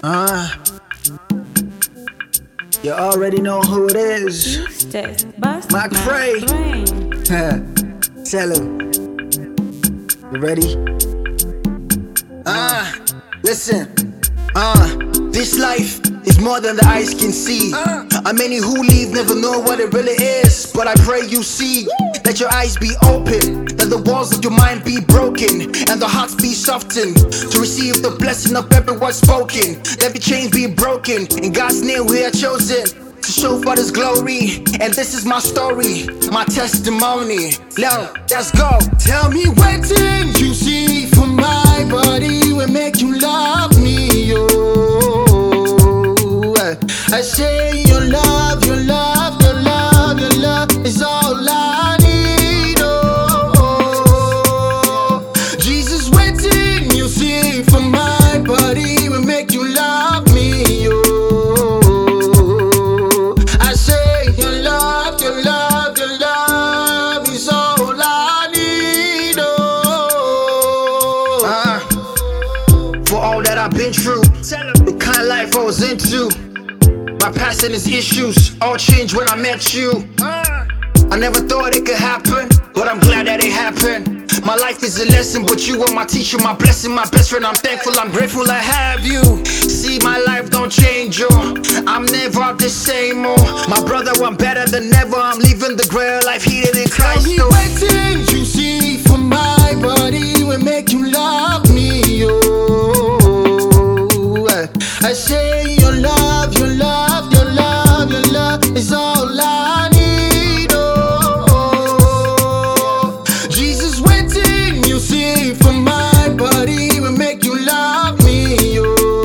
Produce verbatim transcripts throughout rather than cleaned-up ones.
Uh, you already know who it is. Mac Frey. Tell him. You ready? Uh, listen. Uh, this life is more than the eyes can see. Uh, and many who leave never know what it really is. But I pray you see. Let your eyes be open, that the walls of your mind be broken, and the hearts be softened to receive the blessing of every word spoken. Let the chains be broken. In God's name we are chosen to show for His glory. And this is my story, my testimony. Now, let's go. Tell me what things you see from my body will make you love me, oh. I say your love, your love, your love, your love is all I need, oh. Jesus, what thing you see from my body will make you love me, oh. I say your love, your love, your love is all I need, oh. uh, For all that I've been through, the kind of life I was into, my past and its issues all changed when I met you. I never thought it could happen, but I'm glad that it happened. My life is a lesson, but you are my teacher, my blessing, my best friend. I'm thankful, I'm grateful I have you. See, my life don't change, yo. I'm never the same, oh. My brother, I'm better than ever. I'm leaving the grail life heated in Christ. Tell me what things you see from my body will make you love me, oh. I say your love, your love, your love, your love is all I need, oh. Jesus, what thing you see from my body will make you love me,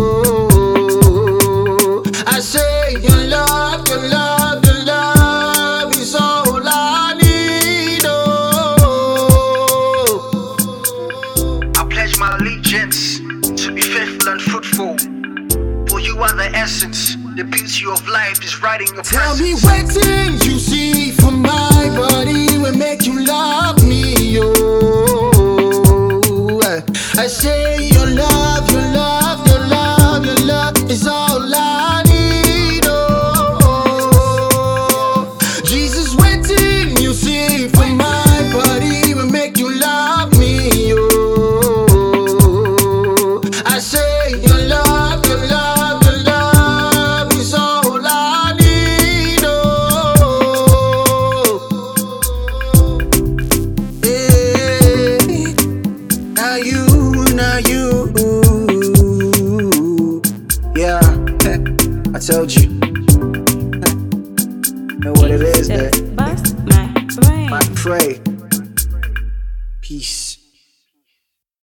oh. I say your love, your love, your love is all I need, oh. I pledge my allegiance to be faithful and fruitful. For you are the essence, the beauty of life is right in your Tell presence. me what things you see from my body will make you love me, oh. I say your love, your love, your love, your love is all I need, oh. Jesus, what thing you see from my body will make you love me, oh. I say your love, your love, your love is all I need, oh. Hey, now you, now you, yeah. I told you. Know what it is, that Bust my brain. Mac Frey. Peace.